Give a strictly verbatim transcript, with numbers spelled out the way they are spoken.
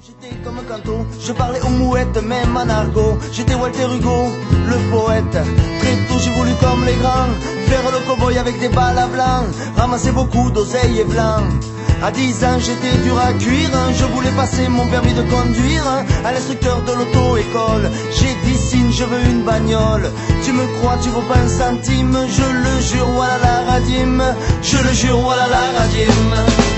J'étais comme Canto, je parlais aux mouettes, même en argot. J'étais Walter Hugo, le poète. Très tôt j'ai voulu comme les grands faire le cow-boy avec des balles à blanc, ramasser beaucoup d'oseilles et blanc. À dix ans j'étais dur à cuire, je voulais passer mon permis de conduire à l'instructeur de l'auto-école. J'ai dit signe, je veux une bagnole. Tu me crois, tu vaux pas un centime. Je le jure, voilà la radime. Je le jure, voilà la radime.